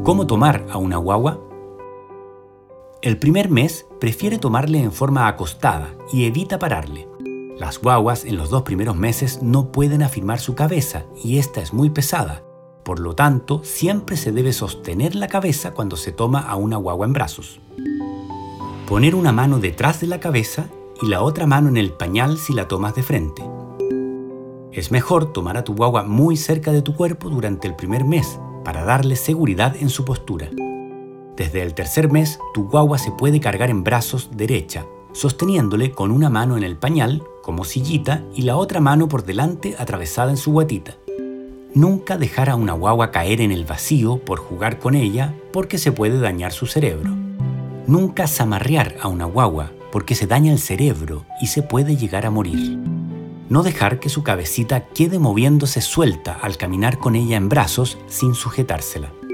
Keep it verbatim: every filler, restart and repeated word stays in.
¿Cómo tomar a una guagua? El primer mes prefiere tomarle en forma acostada y evita pararle. Las guaguas en los dos primeros meses no pueden afirmar su cabeza y esta es muy pesada. Por lo tanto, siempre se debe sostener la cabeza cuando se toma a una guagua en brazos. Poner una mano detrás de la cabeza y la otra mano en el pañal si la tomas de frente. Es mejor tomar a tu guagua muy cerca de tu cuerpo durante el primer mes para darle seguridad en su postura. Desde el tercer mes, tu guagua se puede cargar en brazos derecha, sosteniéndole con una mano en el pañal, como sillita, y la otra mano por delante atravesada en su guatita. Nunca dejar a una guagua caer en el vacío por jugar con ella, porque se puede dañar su cerebro. Nunca zamarrear a una guagua, porque se daña el cerebro y se puede llegar a morir. No dejar que su cabecita quede moviéndose suelta al caminar con ella en brazos sin sujetársela.